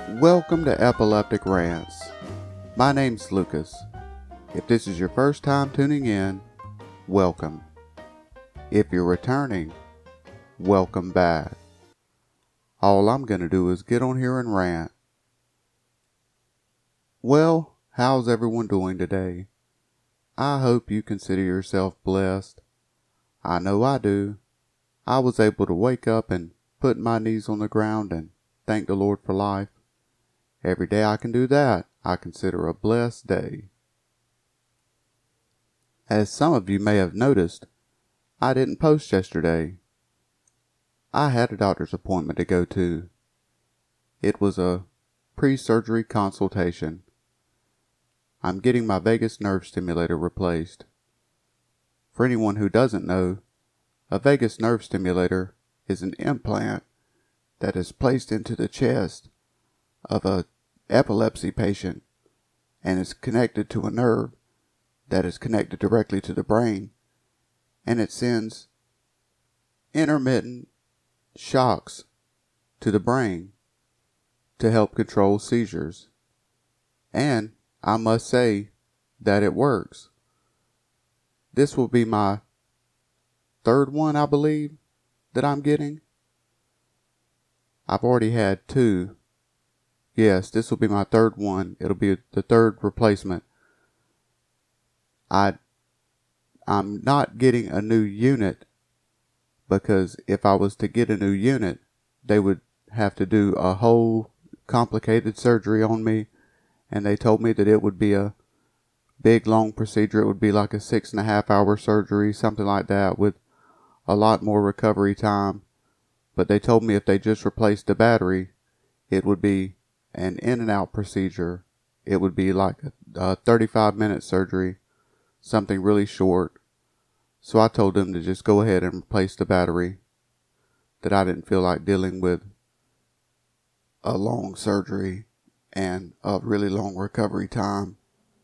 Welcome to Epileptic Rants. My name's Lucas. If this is your first time tuning in, welcome. If you're returning, welcome back. All I'm going to do is get on here and rant. Well, how's everyone doing today? I hope you consider yourself blessed. I know I do. I was able to wake up and put my knees on the ground and thank the Lord for life. Every day I can do that, I consider a blessed day. As some of you may have noticed, I didn't post yesterday. I had a doctor's appointment to go to. It was a pre-surgery consultation. I'm getting my vagus nerve stimulator replaced. For anyone who doesn't know, a vagus nerve stimulator is an implant that is placed into the chest of a epilepsy patient and is connected to a nerve that is connected directly to the brain, and it sends intermittent shocks to the brain to help control seizures. And I must say that it works. This will be my third one, I believe, that I'm getting. I've already had two. Yes, this will be my third one. It'll be the third replacement. I'm not getting a new unit because if I was to get a new unit, they would have to do a whole complicated surgery on me, and they told me that it would be a big long procedure. It would be like a 6.5 hour surgery, something like that, with a lot more recovery time. But they told me if they just replaced the battery, it would be an in and out procedure. It would be like a 35-minute surgery, something really short. So I told them to just go ahead and replace the battery, that I didn't feel like dealing with a long surgery and a really long recovery time.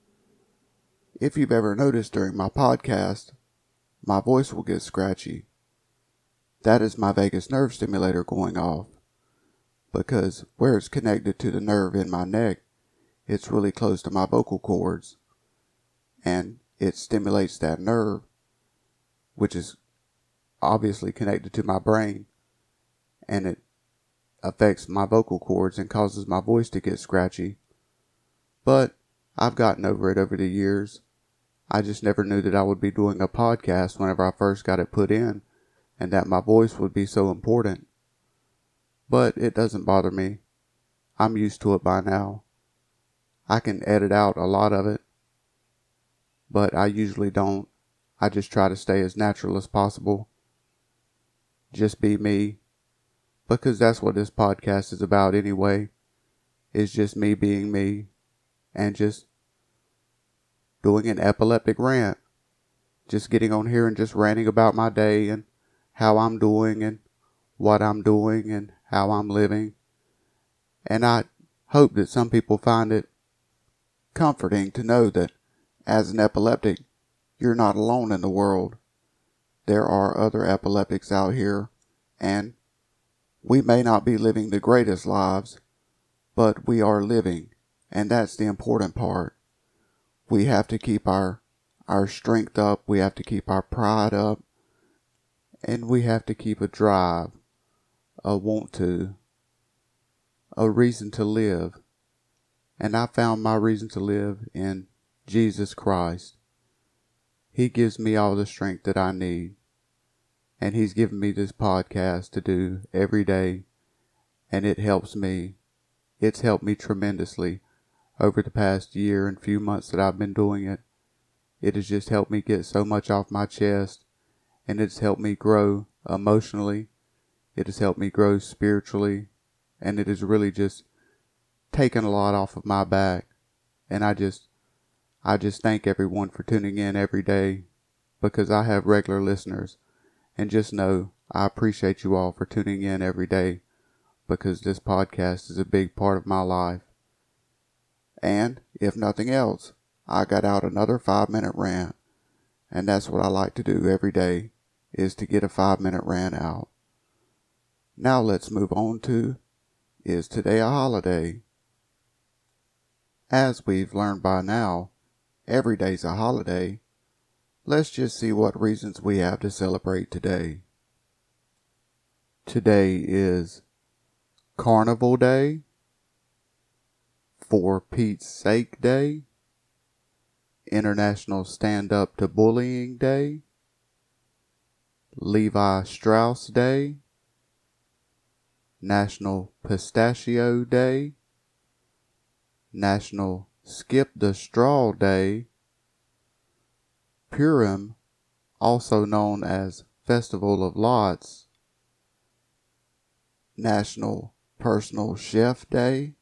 If you've ever noticed during my podcast, my voice will get scratchy. That is my vagus nerve stimulator going off, because where it's connected to the nerve in my neck, it's really close to my vocal cords, and it stimulates that nerve, which is obviously connected to my brain, and it affects my vocal cords and causes my voice to get scratchy. But I've gotten over it over the years. I just never knew that I would be doing a podcast whenever I first got it put in, and that my voice would be so important. But it doesn't bother me. I'm used to it by now. I can edit out a lot of it, but I usually don't. I just try to stay as natural as possible. Just be me, because that's what this podcast is about anyway. It's just me being me and just doing an epileptic rant. Just getting on here and just ranting about my day and how I'm doing and what I'm doing and how I'm living. And I hope that some people find it comforting to know that as an epileptic, you're not alone in the world. There are other epileptics out here, and we may not be living the greatest lives, but we are living, and that's the important part. We have to keep our strength up, we have to keep our pride up, and we have to keep a drive, a want to, a reason to live. And I found my reason to live in Jesus Christ. He gives me all the strength that I need. And He's given me this podcast to do every day. And it helps me. It's helped me tremendously over the past year and few months that I've been doing it. It has just helped me get so much off my chest. And it's helped me grow emotionally. It has helped me grow spiritually, and it has really just taken a lot off of my back. And I just thank everyone for tuning in every day, because I have regular listeners, and just know I appreciate you all for tuning in every day, because this podcast is a big part of my life. And if nothing else, I got out another 5-minute rant, and that's what I like to do every day, is to get a 5-minute rant out. Now let's move on to, is today a holiday? As we've learned by now, every day's a holiday. Let's just see what reasons we have to celebrate today. Today is Carnival Day, For Pete's Sake Day, International Stand Up to Bullying Day, Levi Strauss Day, National Pistachio Day, National Skip the Straw Day, Purim, also known as Festival of Lots, National Personal Chef Day,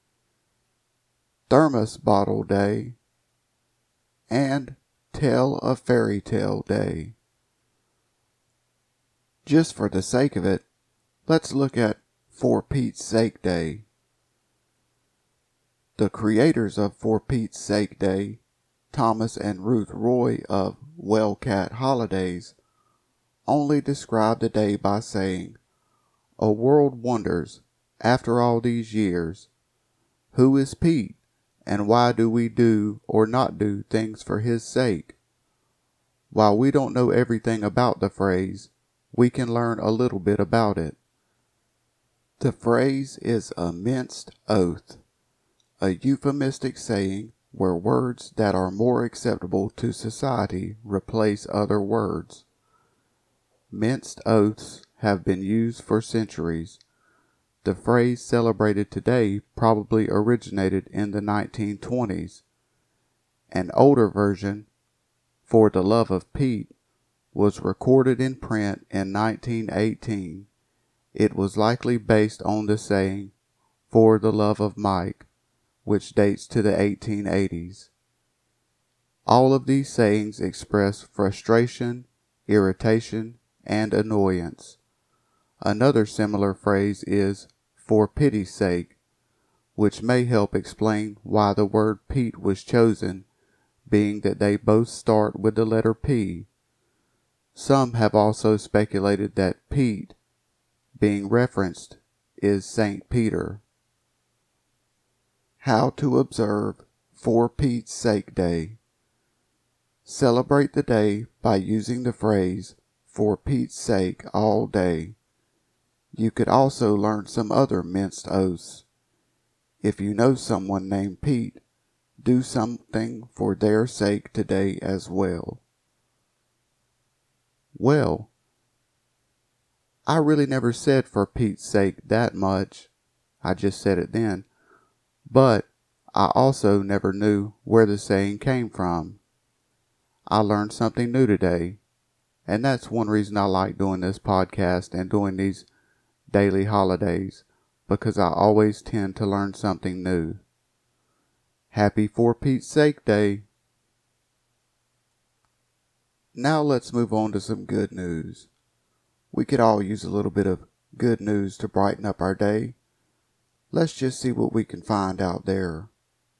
Thermos Bottle Day, and Tell a Fairy Tale Day. Just for the sake of it, let's look at For Pete's Sake Day. The creators of For Pete's Sake Day, Thomas and Ruth Roy of Wellcat Holidays, only describe the day by saying, "A world wonders, after all these years, who is Pete, and why do we do or not do things for his sake?" While we don't know everything about the phrase, we can learn a little bit about it. The phrase is a minced oath, a euphemistic saying where words that are more acceptable to society replace other words. Minced oaths have been used for centuries. The phrase celebrated today probably originated in the 1920s. An older version, For the Love of Pete, was recorded in print in 1918. It was likely based on the saying, For the Love of Mike, which dates to the 1880s. All of these sayings express frustration, irritation, and annoyance. Another similar phrase is For Pity's Sake, which may help explain why the word Pete was chosen, being that they both start with the letter P. Some have also speculated that Pete, being referenced, is Saint Peter. How to observe For Pete's Sake Day. Celebrate the day by using the phrase For Pete's Sake all day. You could also learn some other minced oaths. If you know someone named Pete, do something for their sake today as well. Well, I really never said for Pete's sake that much. I just said it then. But I also never knew where the saying came from. I learned something new today, and that's one reason I like doing this podcast and doing these daily holidays, because I always tend to learn something new. Happy For Pete's Sake Day! Now let's move on to some good news. We could all use a little bit of good news to brighten up our day. Let's just see what we can find out there.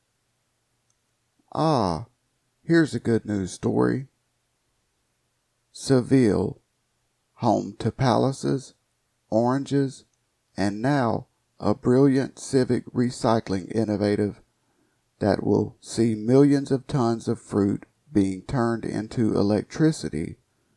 Here's a good news story. Seville, home to palaces, oranges, and now a brilliant civic recycling innovative that will see millions of tons of fruit being turned into electricity.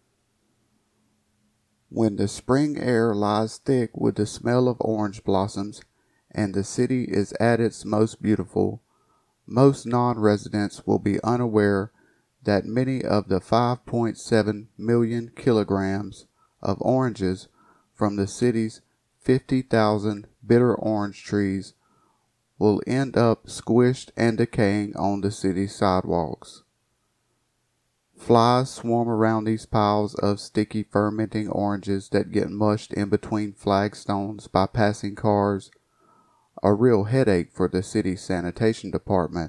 When the spring air lies thick with the smell of orange blossoms and the city is at its most beautiful, most non-residents will be unaware that many of the 5.7 million kilograms of oranges from the city's 50,000 bitter orange trees will end up squished and decaying on the city's sidewalks. Flies swarm around these piles of sticky fermenting oranges that get mushed in between flagstones by passing cars, a real headache for the city's sanitation department.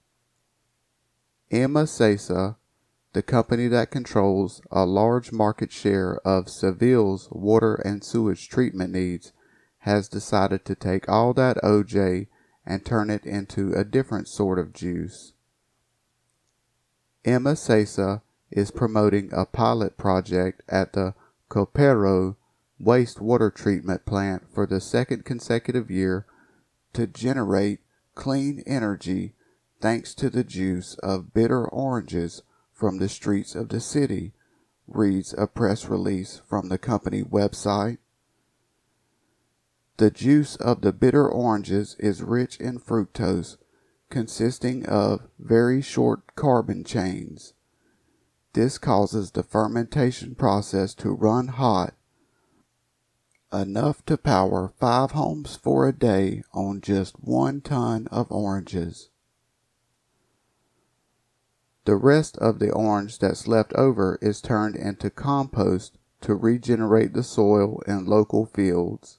Emma-Sesa, the company that controls a large market share of Seville's water and sewage treatment needs, has decided to take all that OJ and turn it into a different sort of juice. Emma-Sesa is promoting a pilot project at the Copero wastewater treatment plant for the second consecutive year to generate clean energy thanks to the juice of bitter oranges from the streets of the city, reads a press release from the company website. The juice of the bitter oranges is rich in fructose, consisting of very short carbon chains. This causes the fermentation process to run hot, enough to power 5 homes for a day on just 1 ton of oranges. The rest of the orange that's left over is turned into compost to regenerate the soil in local fields.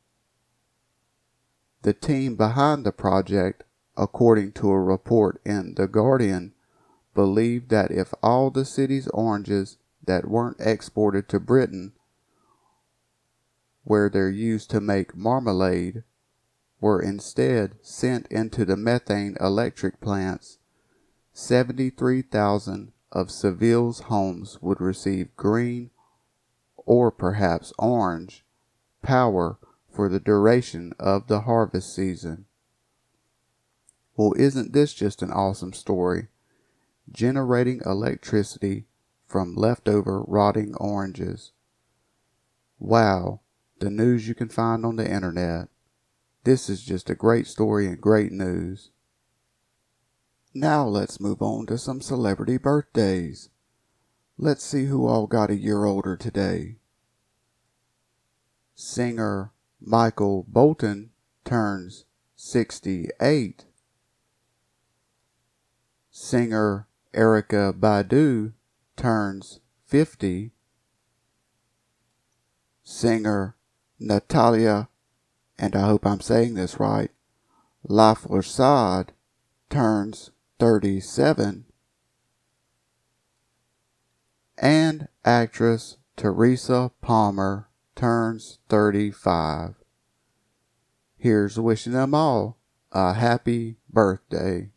The team behind the project, according to a report in The Guardian, believed that if all the city's oranges that weren't exported to Britain, where they're used to make marmalade, were instead sent into the methane electric plants, 73,000 of Seville's homes would receive green, or perhaps orange, power for the duration of the harvest season. Well, isn't this just an awesome story? Generating electricity from leftover rotting oranges. Wow, the news you can find on the internet. This is just a great story and great news. Now let's move on to some celebrity birthdays. Let's see who all got a year older today. Singer Michael Bolton turns 68. Singer Erykah Badu turns 50. Singer Natalia, and I hope I'm saying this right, Lafourcade turns 37. And actress Teresa Palmer turns 35. Here's wishing them all a happy birthday.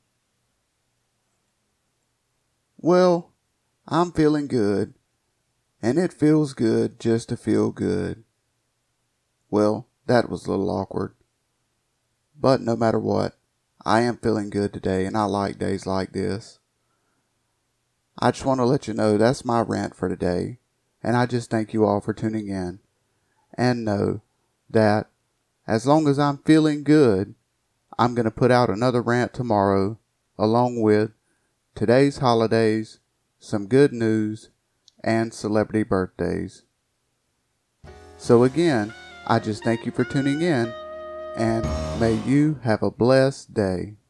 Well, I'm feeling good, and it feels good just to feel good. Well, that was a little awkward. But no matter what, I am feeling good today, and I like days like this. I just want to let you know that's my rant for today, and I just thank you all for tuning in. And know that as long as I'm feeling good, I'm going to put out another rant tomorrow, along with today's holidays, some good news, and celebrity birthdays. So again, I just thank you for tuning in, and may you have a blessed day.